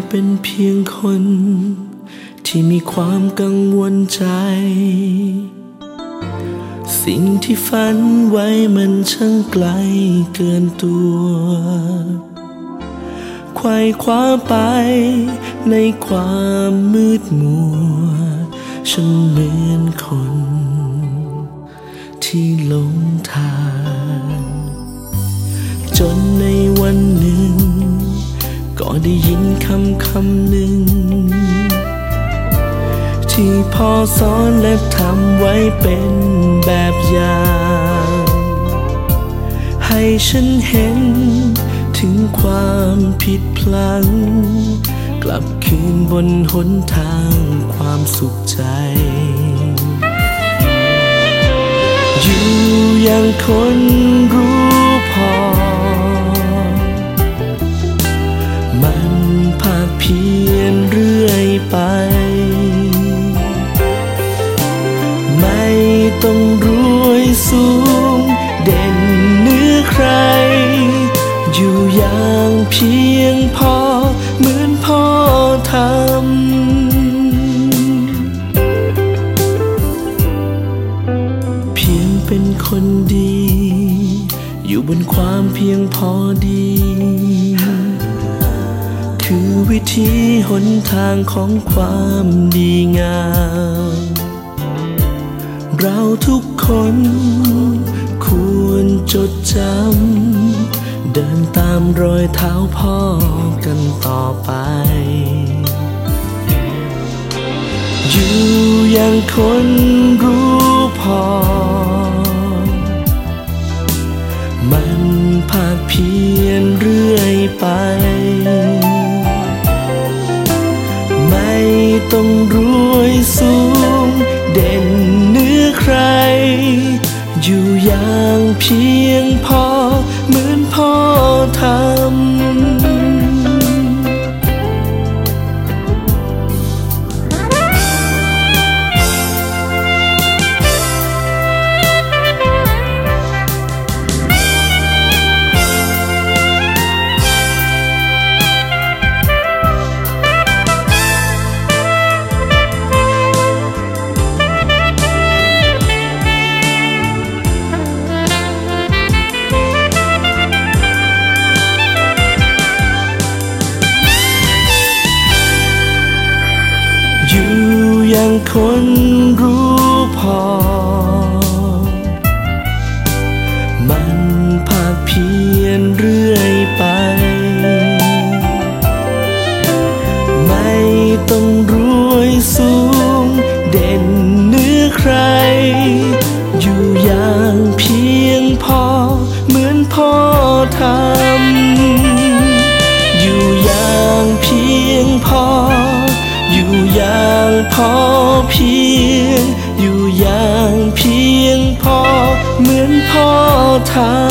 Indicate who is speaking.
Speaker 1: เป็นเพียงคนที่มีความกังวลใจสิ่งที่ฝันไว้มันช่างไกลเกินตัวไขว่คว้าไปในความมืดมัวฉันเหมือนคนที่หลงทางจนในวันหนึ่งก็ได้ยินคำหนึ่งที่พ่อสอนและทำไว้เป็นแบบอย่างให้ฉันเห็นถึงความผิดพลั้งกลับคืนบนหนทางความสุขใจอยู่อย่างคนรู้พอมันภาคเพียรเรื่อยไปไม่ต้องรวยสูงเด่นเหนือใครอยู่อย่างเพียงพอเหมือนพ่อทำเพียงเป็นคนดีอยู่บนความเพียงพอดีคือวิธีหนทางของความดีงามเราทุกคนควรจดจำเดินตามรอยเท้าพ่อกันต่อไปอยู่อย่างคนรู้พอมันภาคเพียรเรื่อยไปไม่ต้องรวยสูงเด่นเหนือใครอยู่อย่างเพียงพอเหมือนพ่อทำอยู่อย่างคนรู้พอมันภาคเพียรเรื่อยไปไม่ต้องรวยสูงเด่นเหนือใครอยู่อย่างเพียงพอเหมือนพ่อทำอยู่อย่างเพียงพออยู่อย่างพอเพียงอยู่อย่างเพียงพอเหมือนพ่อทำ